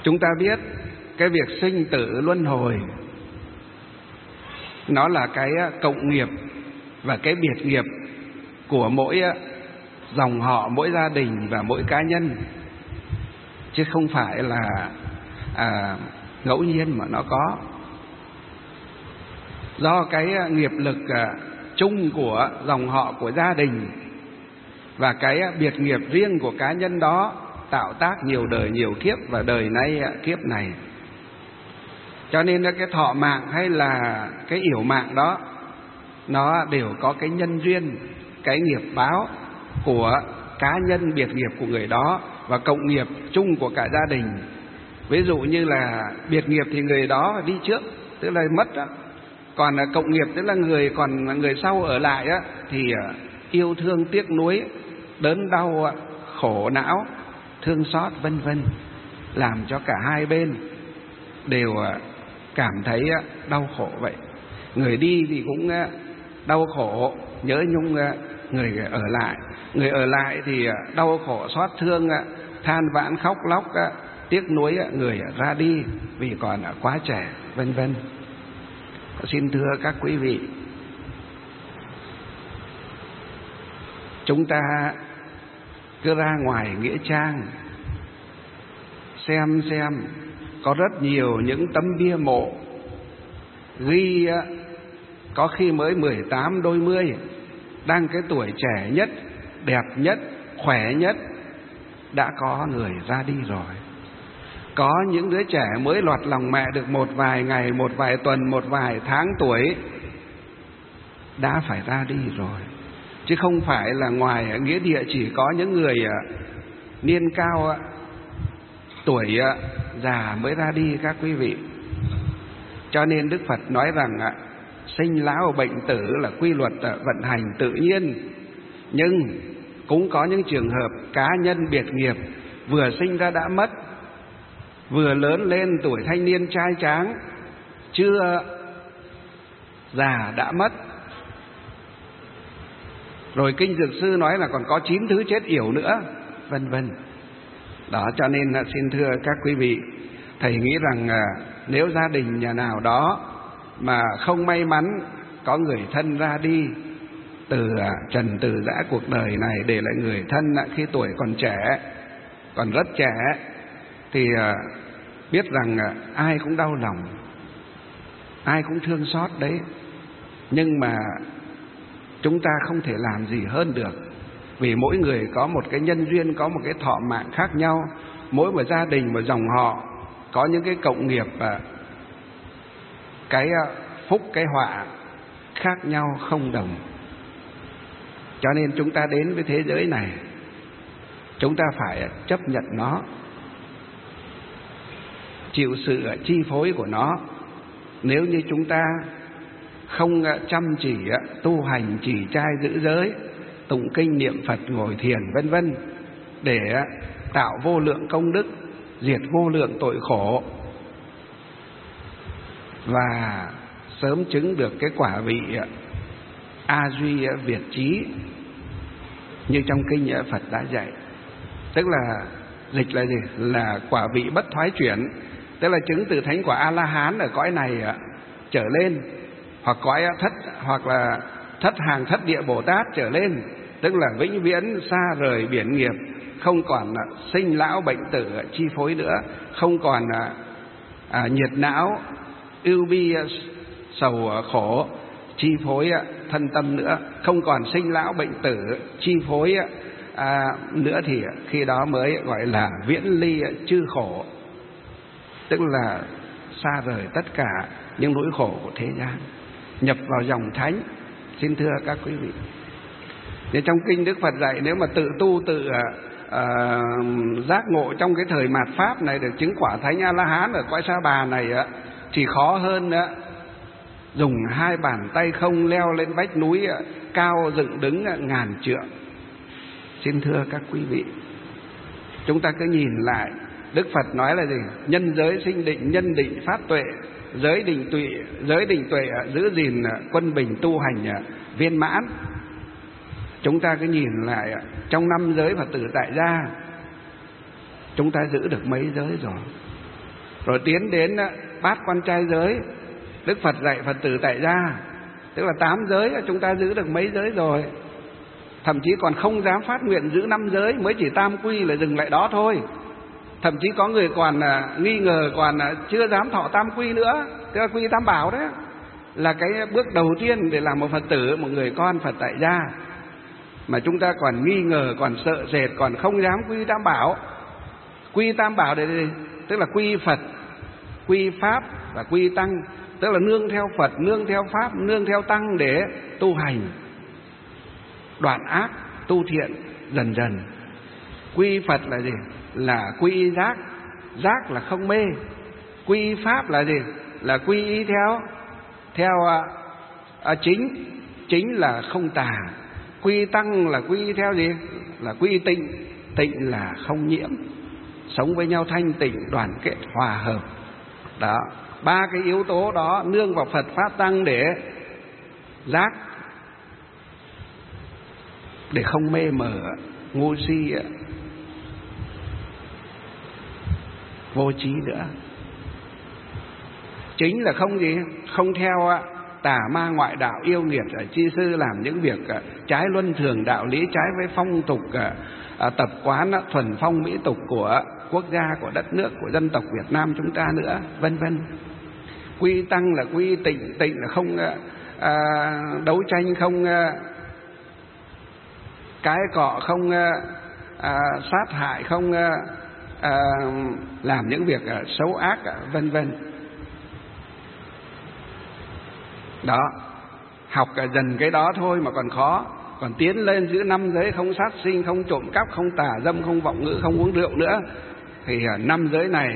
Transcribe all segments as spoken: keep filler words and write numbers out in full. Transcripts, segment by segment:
Chúng ta biết cái việc sinh tử luân hồi nó là cái cộng nghiệp và cái biệt nghiệp của mỗi dòng họ, mỗi gia đình và mỗi cá nhân, chứ không phải là à, ngẫu nhiên mà nó có. Do cái nghiệp lực à, chung của dòng họ, của gia đình và cái biệt nghiệp riêng của cá nhân đó tạo tác nhiều đời nhiều kiếp, và đời nay kiếp này. Cho nên cái thọ mạng hay là cái yểu mạng đó nó đều có cái nhân duyên, cái nghiệp báo của cá nhân, biệt nghiệp của người đó và cộng nghiệp chung của cả gia đình. Ví dụ như là biệt nghiệp thì người đó đi trước, tức là mất đó. Còn cộng nghiệp tức là người còn người sau ở lại á, thì yêu thương, tiếc nuối, đớn đau, khổ não, thương xót vân vân, làm cho cả hai bên đều cảm thấy đau khổ vậy. Người đi thì cũng đau khổ, nhớ nhung người ở lại. Người ở lại thì đau khổ, xót thương, than vãn, khóc lóc, tiếc nuối người ra đi vì còn quá trẻ, vân vân. Xin thưa các quý vị, chúng ta cứ ra ngoài nghĩa trang xem xem, có rất nhiều những tấm bia mộ ghi có khi mới mười tám đôi mươi, đang cái tuổi trẻ nhất, đẹp nhất, khỏe nhất, đã có người ra đi rồi. Có những đứa trẻ mới lọt lòng mẹ được một vài ngày, một vài tuần, một vài tháng tuổi đã phải ra đi rồi. Chứ không phải là ngoài nghĩa địa chỉ có những người niên cao, tuổi già mới ra đi các quý vị. Cho nên Đức Phật nói rằng sinh lão bệnh tử là quy luật vận hành tự nhiên. Nhưng cũng có những trường hợp cá nhân biệt nghiệp vừa sinh ra đã mất, vừa lớn lên tuổi thanh niên trai tráng, chưa già đã mất. Rồi Kinh Dược Sư nói là còn có chín thứ chết yểu nữa, vân vân. Đó, cho nên là xin thưa các quý vị, thầy nghĩ rằng à, nếu gia đình nhà nào đó mà không may mắn có người thân ra đi từ à, trần từ giã cuộc đời này, để lại người thân à, khi tuổi còn trẻ, còn rất trẻ, thì à, biết rằng à, ai cũng đau lòng, ai cũng thương xót đấy. Nhưng mà chúng ta không thể làm gì hơn được, vì mỗi người có một cái nhân duyên, có một cái thọ mạng khác nhau. Mỗi một gia đình, một dòng họ có những cái cộng nghiệp và cái phúc, cái họa khác nhau không đồng. Cho nên chúng ta đến với thế giới này, chúng ta phải chấp nhận nó, chịu sự chi phối của nó. Nếu như chúng ta không chăm chỉ tu hành, trì trai giữ giới, tụng kinh niệm Phật, ngồi thiền vân vân, để tạo vô lượng công đức, diệt vô lượng tội khổ, và sớm chứng được cái quả vị A Duy Việt Chí như trong kinh Phật đã dạy. Tức là dịch là gì? Là quả vị bất thoái chuyển, tức là chứng từ thánh quả A La Hán ở cõi này trở lên, hoặc cõi thất, hoặc là thất hàng thất địa Bồ Tát trở lên, tức là vĩnh viễn xa rời biển nghiệp, không còn sinh lão bệnh tử chi phối nữa, không còn à, nhiệt não ưu bi sầu khổ chi phối thân tâm nữa, không còn sinh lão bệnh tử chi phối à, nữa, thì khi đó mới gọi là viễn ly chư khổ, tức là xa rời tất cả những nỗi khổ của thế gian, nhập vào dòng thánh. Xin thưa các quý vị, nên trong kinh Đức Phật dạy, nếu mà tự tu tự uh, giác ngộ trong cái thời mạt pháp này, được chứng quả thánh A La Hán ở cõi Sa Bà này uh, thì khó hơn uh, dùng hai bàn tay không leo lên vách núi uh, cao dựng đứng uh, ngàn trượng. Xin thưa các quý vị, chúng ta cứ nhìn lại, Đức Phật nói là gì? Nhân giới sinh định, nhân định phát tuệ, giới định tuệ, giới định tuệ giữ gìn quân bình tu hành viên mãn. Chúng ta cứ nhìn lại, trong năm giới Phật tử tại gia, chúng ta giữ được mấy giới rồi? rồi tiến đến bát quan trai giới. Đức Phật dạy Phật tử tại gia, tức là tám giới chúng ta giữ được mấy giới rồi, thậm chí còn không dám phát nguyện giữ năm giới, mới chỉ tam quy là dừng lại đó thôi. Thậm chí có người còn nghi ngờ, còn chưa dám thọ tam quy nữa, tức là quy tam bảo đấy, là cái bước đầu tiên để làm một Phật tử, một người con Phật tại gia. Mà chúng ta còn nghi ngờ, còn sợ sệt, còn không dám quy tam bảo. Quy tam bảo để tức là quy Phật, quy Pháp và quy Tăng, tức là nương theo Phật, nương theo Pháp, nương theo Tăng để tu hành, đoạn ác, tu thiện dần dần. Quy Phật là gì? Là quy y giác, giác là không mê. Quy Pháp là gì? Là quy y theo theo à, à, chính, chính là không tà. Quy Tăng là quy y theo gì? Là quy tịnh, tịnh là không nhiễm, sống với nhau thanh tịnh, đoàn kết, hòa hợp. Đó, ba cái yếu tố đó nương vào Phật Pháp Tăng để giác, để không mê mờ, ngu si, vô trí nữa. Chính là không gì? Không theo tà ma ngoại đạo, yêu nghiệt, chi sư làm những việc trái luân thường đạo lý, trái với phong tục, tập quán, thuần phong mỹ tục của quốc gia, của đất nước, của dân tộc Việt Nam chúng ta nữa, vân vân. Quy Tăng là quy tịnh, tịnh là không à, đấu tranh, không à, cái cọ, không à, sát hại, không à, à, làm những việc à, xấu ác, à, vân vân. Đó, học à, dần cái đó thôi mà còn khó. Còn tiến lên giữ năm giới, không sát sinh, không trộm cắp, không tà dâm, không vọng ngữ, không uống rượu nữa, thì à, năm giới này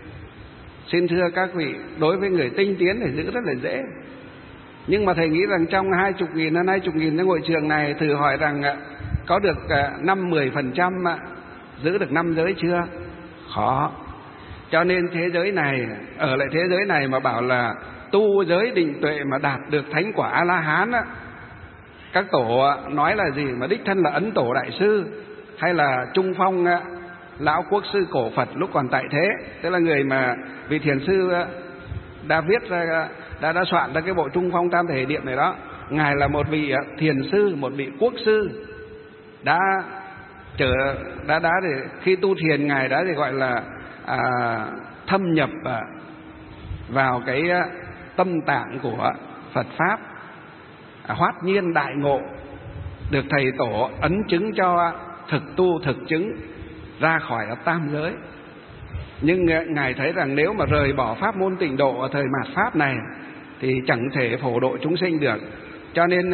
xin thưa các vị, đối với người tinh tiến thì giữ rất là dễ. Nhưng mà thầy nghĩ rằng trong hai chục nghìn đến hai chục nghìn cái ngôi trường này, thử hỏi rằng có được năm mười phần trăm giữ được năm giới chưa? Khó. Cho nên thế giới này, ở lại thế giới này mà bảo là tu giới định tuệ mà đạt được thánh quả A-la-hán á, các tổ nói là gì? Mà đích thân là Ấn Tổ Đại Sư hay là Trung Phong Lão Quốc Sư Cổ Phật lúc còn tại thế, tức là người mà vị thiền sư đã viết ra, đã đã soạn ra cái bộ Trung Phong Tam Thể Điện này đó. Ngài là một vị thiền sư, một vị quốc sư, đã trở đã đã để khi tu thiền ngài đã thì gọi là à, thâm nhập à, vào cái tâm tạng của Phật pháp, à, hoát nhiên đại ngộ, được thầy tổ ấn chứng cho thực tu thực chứng ra khỏi tam giới. Nhưng ngài thấy rằng nếu mà rời bỏ pháp môn tịnh độ ở thời mạt pháp này thì chẳng thể phổ độ chúng sinh được. Cho nên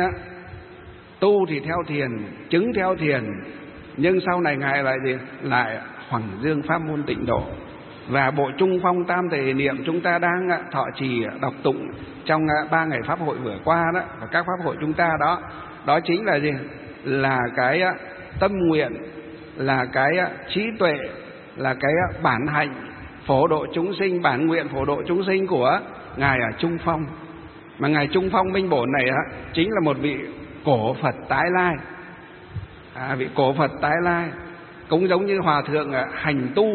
tu thì theo thiền, chứng theo thiền, nhưng sau này ngài lại gì? Lại hoằng dương pháp môn tịnh độ. Và bộ Trung Phong Tam Thể Niệm chúng ta đang thọ trì đọc tụng trong ba ngày pháp hội vừa qua đó, và các pháp hội chúng ta đó, đó chính là gì? Là cái tâm nguyện, là cái trí tuệ, là cái bản hạnh phổ độ chúng sinh, bản nguyện phổ độ chúng sinh của ngài ở Trung Phong. Mà ngài Trung Phong Minh Bổn này á, chính là một vị cổ Phật tái lai, à, vị cổ Phật tái lai, cũng giống như hòa thượng hành tu.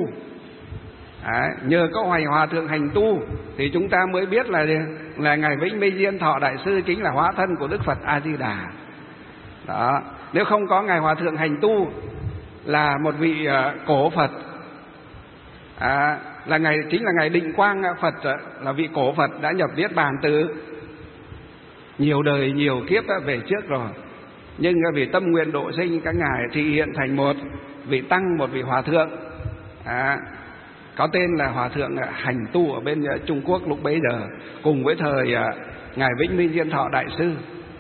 À, nhờ có hoài hòa thượng hành tu thì chúng ta mới biết là là ngài Vĩnh Minh Diên Thọ Đại Sư chính là hóa thân của Đức Phật A Di Đà. Đó, nếu không có ngài hòa thượng hành tu là một vị uh, cổ Phật, à, là ngài chính là ngài Định Quang Phật, là vị cổ Phật đã nhập niết bàn từ nhiều đời nhiều kiếp về trước rồi. Nhưng vì tâm nguyện độ sinh các ngài thì hiện thành một vị tăng, một vị hòa thượng, à, có tên là hòa thượng hành tu ở bên Trung Quốc lúc bấy giờ, cùng với thời ngài Vĩnh Minh Diên Thọ Đại Sư.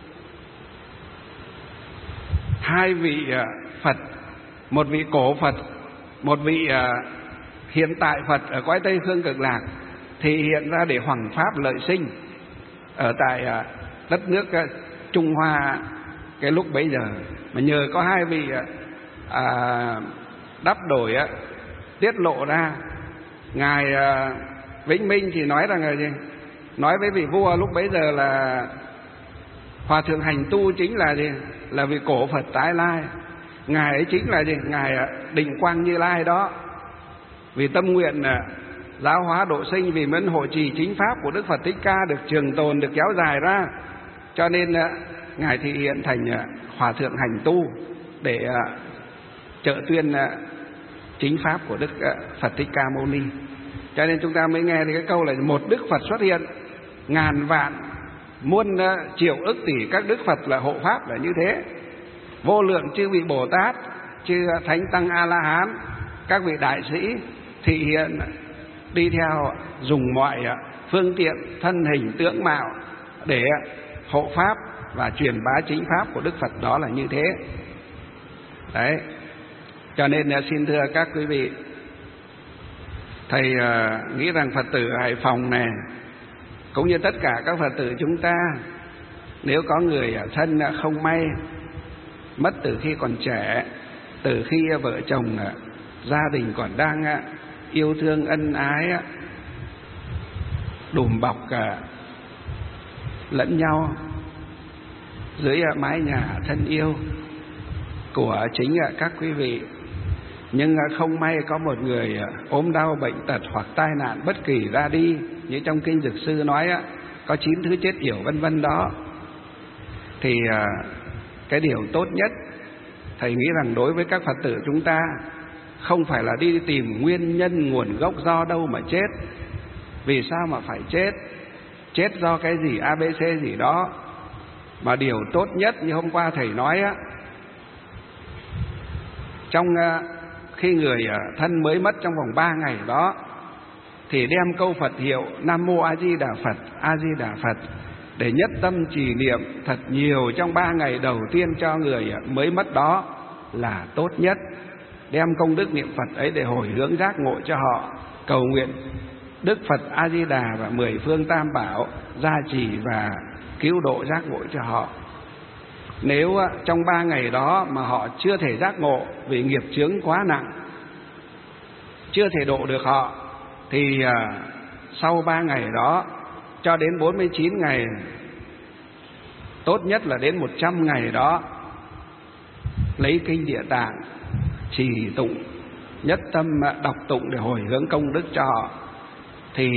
Hai vị Phật, một vị cổ Phật, một vị hiện tại Phật ở cõi Tây Phương Cực Lạc, thì hiện ra để hoằng pháp lợi sinh ở tại đất nước Trung Hoa cái lúc bấy giờ. Mà nhờ có hai vị à, đắp đổi tiết lộ ra, ngài Vĩnh Minh thì nói rằng là gì? Nói với vị vua lúc bấy giờ là hòa thượng hành tu chính là gì? Là vị cổ Phật tái lai. Ngài ấy chính là gì? Ngài Định Quang Như Lai đó. Vì tâm nguyện giáo hóa độ sinh, vì muốn hộ trì chính pháp của Đức Phật Thích Ca được trường tồn, được kéo dài ra. Cho nên Ngài thị hiện thành Hòa Thượng Hành Tu để trợ tuyên chính pháp của Đức Phật Thích Ca Mâu Ni. Cho nên chúng ta mới nghe thì cái câu là một Đức Phật xuất hiện, ngàn vạn muôn triệu ức tỷ các Đức Phật là hộ pháp, là như thế. Vô lượng chư vị Bồ Tát, chư Thánh Tăng A La Hán, các vị đại sĩ thị hiện đi theo, dùng mọi phương tiện thân hình tướng mạo để hộ pháp và truyền bá chính pháp của Đức Phật, đó là như thế. Đấy. Cho nên xin thưa các quý vị, thầy nghĩ rằng Phật tử Hải Phòng này cũng như tất cả các Phật tử chúng ta, nếu có người thân không may mất từ khi còn trẻ, từ khi vợ chồng gia đình còn đang yêu thương ân ái, đùm bọc lẫn nhau dưới mái nhà thân yêu của chính các quý vị, nhưng không may có một người ốm đau bệnh tật hoặc tai nạn bất kỳ ra đi, như trong kinh Dược Sư nói có chín thứ chết yểu vân vân đó, thì cái điều tốt nhất thầy nghĩ rằng đối với các Phật tử chúng ta không phải là đi tìm nguyên nhân nguồn gốc do đâu mà chết, vì sao mà phải chết, chết do cái gì a bê xê gì đó, mà điều tốt nhất như hôm qua thầy nói á, trong khi người thân mới mất trong vòng ba ngày đó thì đem câu Phật hiệu Nam Mô A Di Đà Phật, A Di Đà Phật để nhất tâm trì niệm thật nhiều trong ba ngày đầu tiên cho người mới mất đó là tốt nhất. Đem công đức niệm Phật ấy để hồi hướng giác ngộ cho họ, cầu nguyện Đức Phật A Di Đà và mười phương Tam Bảo gia trì và cứu độ giác ngộ cho họ. Nếu trong ba ngày đó mà họ chưa thể giác ngộ vì nghiệp chướng quá nặng, chưa thể độ được họ, thì sau ba ngày đó cho đến bốn mươi chín ngày, tốt nhất là đến một trăm ngày đó, lấy kinh Địa Tạng trì tụng, nhất tâm đọc tụng để hồi hướng công đức cho họ, thì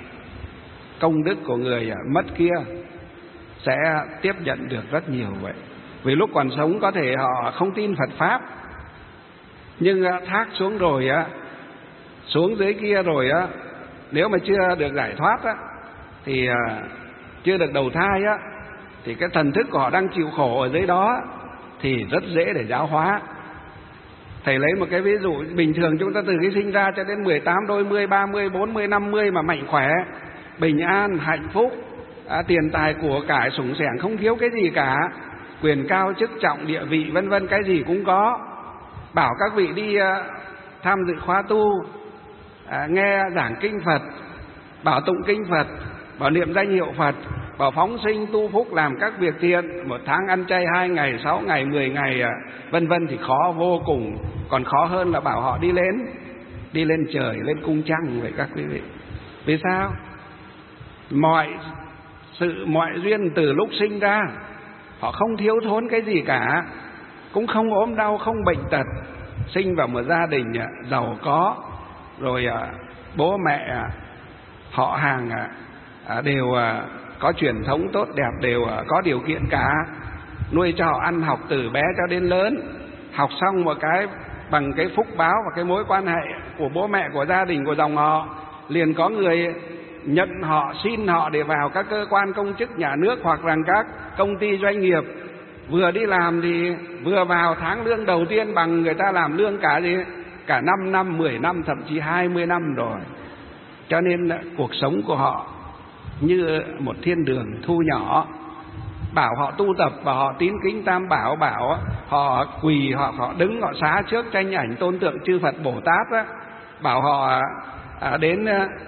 công đức của người mất kia sẽ tiếp nhận được rất nhiều vậy. Vì lúc còn sống có thể họ không tin Phật Pháp, nhưng thác xuống rồi á, xuống dưới kia rồi á, nếu mà chưa được giải thoát á, thì chưa được đầu thai á, thì cái thần thức của họ đang chịu khổ ở dưới đó thì rất dễ để giáo hóa. Thầy lấy một cái ví dụ bình thường, chúng ta từ khi sinh ra cho đến mười tám, đôi mươi, ba mươi, bốn mươi, năm mươi mà mạnh khỏe, bình an, hạnh phúc, à, tiền tài của cải sủng sẻng, không thiếu cái gì cả, quyền cao chức trọng, địa vị vân vân, cái gì cũng có. Bảo các vị đi uh, tham dự khóa tu, à, nghe giảng kinh Phật, bảo tụng kinh Phật, bảo niệm danh hiệu Phật, bảo phóng sinh tu phúc, làm các việc thiện, một tháng ăn chay hai ngày, sáu ngày, mười ngày, vân vân, thì khó vô cùng. Còn khó hơn là bảo họ đi lên, đi lên trời, lên cung trăng vậy các quý vị. Vì sao? Mọi sự, mọi duyên từ lúc sinh ra, họ không thiếu thốn cái gì cả, cũng không ốm đau, không bệnh tật, sinh vào một gia đình giàu có, rồi bố mẹ, họ hàng đều có truyền thống tốt đẹp, đều có điều kiện cả, nuôi cho họ ăn học từ bé cho đến lớn. Học xong một cái bằng cái phúc báo và cái mối quan hệ của bố mẹ, của gia đình, của dòng họ, liền có người nhận họ, xin họ để vào các cơ quan công chức nhà nước hoặc là các công ty doanh nghiệp. Vừa đi làm thì vừa vào tháng lương đầu tiên bằng người ta làm lương cả gì cả năm năm, mười năm, thậm chí hai mươi năm rồi. Cho nên cuộc sống của họ như một thiên đường thu nhỏ. Bảo họ tu tập và họ tín kính Tam Bảo, bảo họ quỳ, họ họ đứng, họ xá trước tranh ảnh tôn tượng chư Phật Bồ Tát á, bảo họ à, đến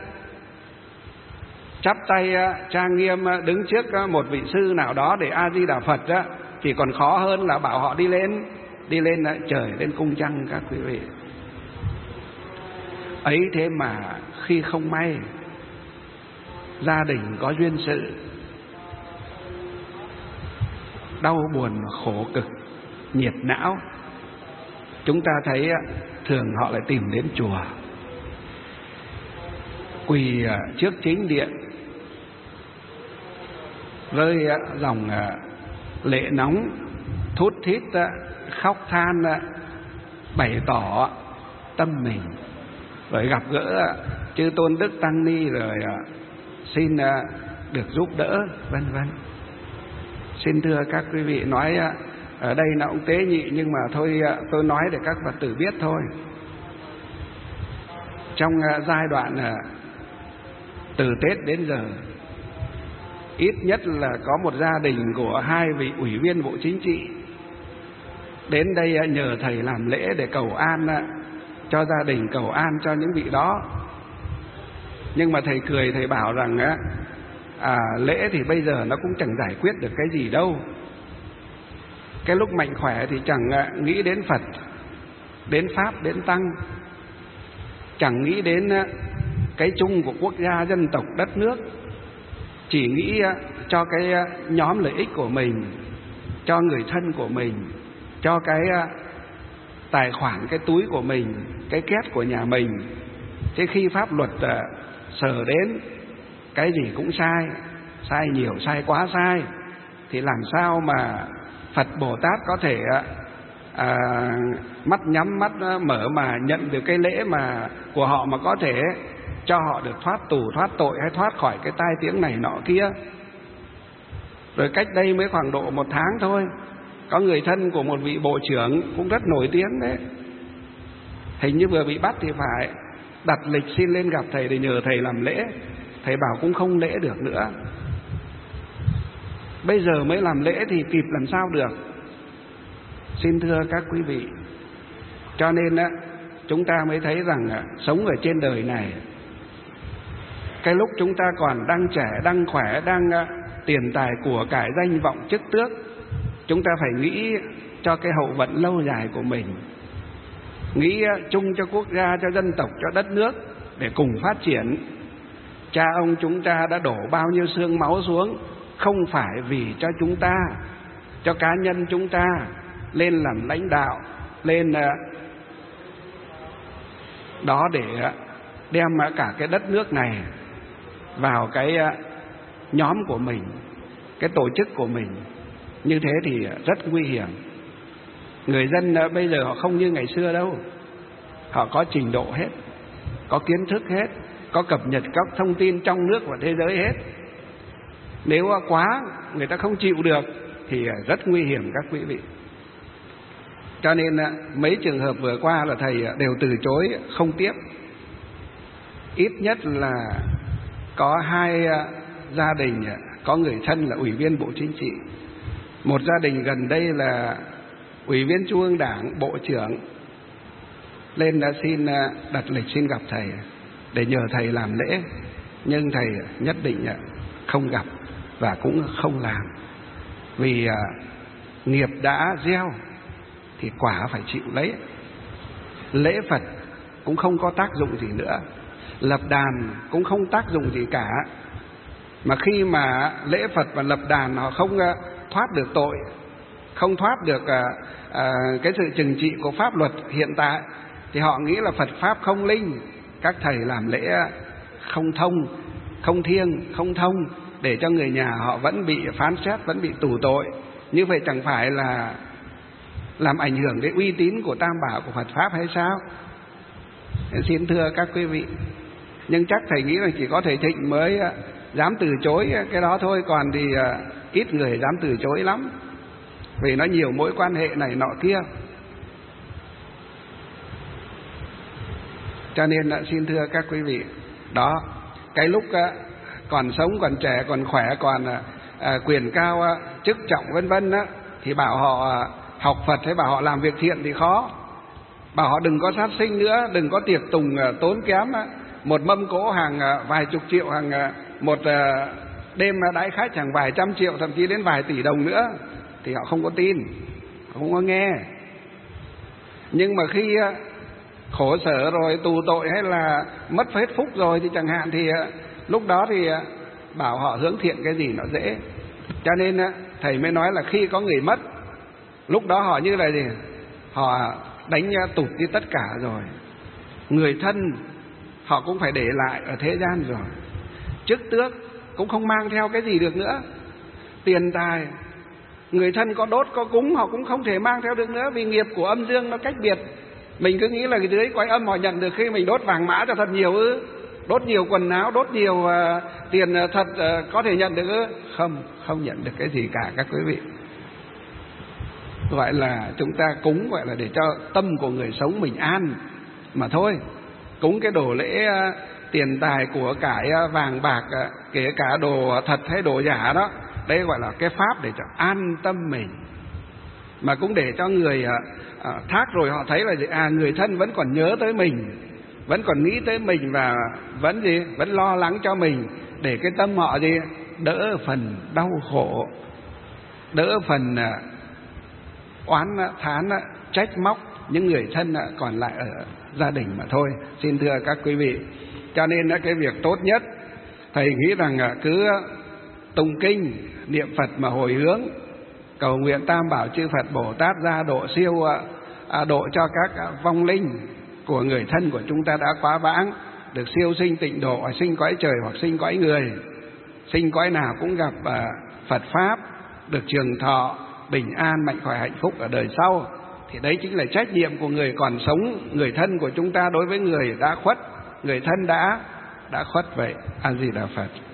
chắp tay trang nghiêm đứng trước một vị sư nào đó để A Di Đà Phật á, thì còn khó hơn là bảo họ đi lên, đi lên trời, lên cung trăng các quý vị. Ấy thế mà khi không may gia đình có duyên sự đau buồn, khổ cực, nhiệt não, chúng ta thấy thường họ lại tìm đến chùa. quỳ trước chính điện, rơi dòng lệ nóng, thút thít khóc than, bày tỏ tâm mình, rồi gặp gỡ chư tôn đức tăng ni, rồi xin được giúp đỡ, vân vân. Xin thưa các quý vị, nói ở đây nó cũng tế nhị, nhưng mà thôi tôi nói để các Phật tử biết thôi. Trong giai đoạn từ Tết đến giờ, ít nhất là có một gia đình của hai vị ủy viên Bộ Chính trị đến đây nhờ thầy làm lễ để cầu an cho gia đình, cầu an cho những vị đó. Nhưng mà thầy cười, thầy bảo rằng à, lễ thì bây giờ nó cũng chẳng giải quyết được cái gì đâu. Cái lúc mạnh khỏe thì chẳng nghĩ đến Phật, đến Pháp, đến Tăng, chẳng nghĩ đến cái chung của quốc gia, dân tộc, đất nước, chỉ nghĩ cho cái nhóm lợi ích của mình, cho người thân của mình, cho cái tài khoản, cái túi của mình, cái két của nhà mình. Thế khi pháp luật sờ đến, cái gì cũng sai, sai nhiều, sai quá sai, thì làm sao mà Phật Bồ Tát có thể à, mắt nhắm mắt mở mà nhận được cái lễ mà của họ, mà có thể cho họ được thoát tù, thoát tội, hay thoát khỏi cái tai tiếng này nọ kia. Rồi cách đây mới khoảng độ một tháng thôi, có người thân của một vị bộ trưởng cũng rất nổi tiếng đấy, hình như vừa bị bắt thì phải, đặt lịch xin lên gặp thầy để nhờ thầy làm lễ. Thầy bảo cũng không lễ được nữa. Bây giờ mới làm lễ thì kịp làm sao được. Xin thưa các quý vị, cho nên á, chúng ta mới thấy rằng á, sống ở trên đời này, cái lúc chúng ta còn đang trẻ, đang khỏe, đang á, tiền tài của cải, danh vọng, chức tước, chúng ta phải nghĩ cho cái hậu vận lâu dài của mình, nghĩ chung cho quốc gia, cho dân tộc, cho đất nước để cùng phát triển. Cha ông chúng ta đã đổ bao nhiêu xương máu xuống, không phải vì cho chúng ta, cho cá nhân chúng ta lên làm lãnh đạo, lên đó để đem cả cái đất nước này vào cái nhóm của mình, cái tổ chức của mình. Như thế thì rất nguy hiểm. Người dân bây giờ họ không như ngày xưa đâu. Họ có trình độ hết, có kiến thức hết, có cập nhật các thông tin trong nước và thế giới hết. Nếu quá người ta không chịu được thì rất nguy hiểm các quý vị. Cho nên mấy trường hợp vừa qua là thầy đều từ chối không tiếp. Ít nhất là có hai gia đình có người thân là ủy viên Bộ Chính trị, một gia đình gần đây là ủy viên Trung ương Đảng, bộ trưởng, lên đã xin đặt lịch xin gặp thầy để nhờ thầy làm lễ. Nhưng thầy nhất định không gặp và cũng không làm, vì nghiệp đã gieo thì quả phải chịu lấy. Lễ Phật cũng không có tác dụng gì nữa, lập đàn cũng không tác dụng gì cả. Mà khi mà lễ Phật và lập đàn họ không thoát được tội, không thoát được uh, uh, cái sự trừng trị của pháp luật hiện tại, thì họ nghĩ là Phật Pháp không linh, các thầy làm lễ không thông, không thiêng, không thông, để cho người nhà họ vẫn bị phán xét, vẫn bị tù tội. Như vậy chẳng phải là làm ảnh hưởng đến uy tín của Tam Bảo, của Phật Pháp hay sao? Xin thưa các quý vị, nhưng chắc thầy nghĩ là chỉ có thầy Thịnh mới dám từ chối cái đó thôi, còn thì ít người dám từ chối lắm, vì nó nhiều mối quan hệ này nọ kia. Cho nên xin thưa các quý vị, đó, cái lúc còn sống, còn trẻ, còn khỏe, còn quyền cao, chức trọng vân vân á, thì bảo họ học Phật hay bảo họ làm việc thiện thì khó. Bảo họ đừng có sát sinh nữa, đừng có tiệc tùng tốn kém, một mâm cỗ hàng vài chục triệu, hàng một đêm đãi khách hàng vài trăm triệu, thậm chí đến vài tỷ đồng nữa, thì họ không có tin, họ không có nghe. Nhưng mà khi khổ sở rồi, tù tội hay là mất hết phúc rồi thì chẳng hạn, thì lúc đó thì bảo họ hướng thiện cái gì nó dễ. Cho nên thầy mới nói là khi có người mất, lúc đó họ như là gì? Họ đánh tụt đi tất cả rồi. Người thân họ cũng phải để lại ở thế gian rồi. Chức tước cũng không mang theo cái gì được nữa. Tiền tài, người thân có đốt có cúng họ cũng không thể mang theo được nữa, vì nghiệp của âm dương nó cách biệt. Mình cứ nghĩ là cái dưới cõi âm họ nhận được khi mình đốt vàng mã cho thật nhiều ư, đốt nhiều quần áo, đốt nhiều uh, tiền thật uh, có thể nhận được ư? Không, không nhận được cái gì cả các quý vị. Gọi là chúng ta cúng gọi là để cho tâm của người sống mình an mà thôi. Cúng cái đồ lễ uh, tiền tài của cải uh, vàng bạc, uh, kể cả đồ thật hay đồ giả đó, đây gọi là cái pháp để cho an tâm mình, mà cũng để cho người à, à, thác rồi họ thấy là gì? À, người thân vẫn còn nhớ tới mình, vẫn còn nghĩ tới mình, và vẫn gì vẫn lo lắng cho mình, để cái tâm họ gì đỡ phần đau khổ, đỡ phần à, oán thán trách móc những người thân còn lại ở gia đình mà thôi. Xin thưa các quý vị, cho nên cái việc tốt nhất thầy nghĩ rằng cứ tụng kinh niệm Phật mà hồi hướng, cầu nguyện tam bảo chư Phật Bồ Tát ra độ siêu à, độ cho các vong linh của người thân của chúng ta đã quá vãng được siêu sinh tịnh độ, sinh cõi trời hoặc sinh cõi người, sinh cõi nào cũng gặp à, Phật pháp, được trường thọ bình an mạnh khỏe hạnh phúc ở đời sau. Thì đấy chính là trách nhiệm của người còn sống, người thân của chúng ta đối với người đã khuất, người thân đã đã khuất vậy. A Di Đà Phật.